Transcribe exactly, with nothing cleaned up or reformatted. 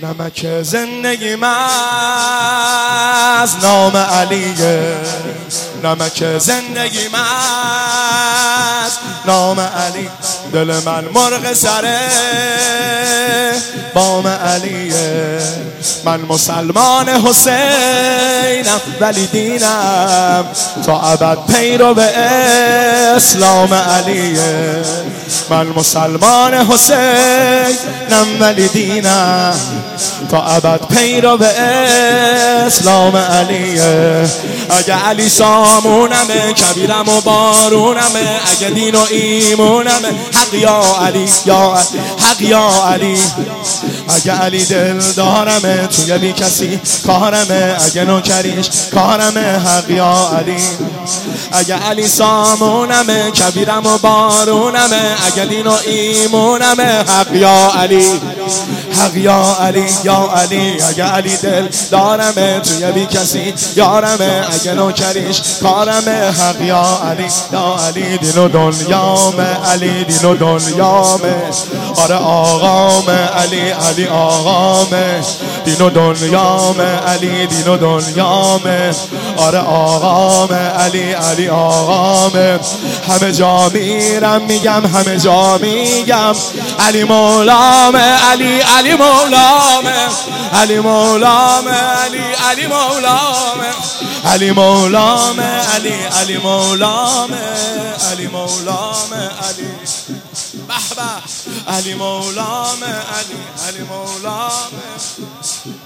نمک زندگی من از نام علیه، نمک زندگی من از نام علی. دل من مرغ سره بام علیه، من مسلمان حسینم ولی دینم تا ابد پیرو به اسلام علیه. من مسلمان حسینم ولی دینم تا ابد پیرو به اسلام علیه. اگه علی سامونمه، کبیرم و بارونمه، اگه دین و ایمونمه، حق یا علی یا حق یا علی. اگه علی دل دارمه، توی بی کسی کارمه، اگه نوکریش کارمه، حق یا علی. اگه علی سامونمه، کبیرم و بارونمه، اگه دین و ایمونمه، حق یا علی حق یا علی یا علی. اگه علی دل دارمه، توی بی کسی یارمه، اگه نوکریش کارمه، حق یا علی یا علی. دین و دنیامه علی، دین و دنیامه، آره آقامه علی، علی آقامه. دین و دنیامه علی، دین و دنیامه، آره آقامه علی، علی آقامه. همه جا میرم میگم، همه جا میگم علی مولامه علی، علی مولامه علی مولامه علی، علی مولامه علی مولامه علی، علی مولامه علی مولامه علی. به به علی مولامه علی، علی مولامه.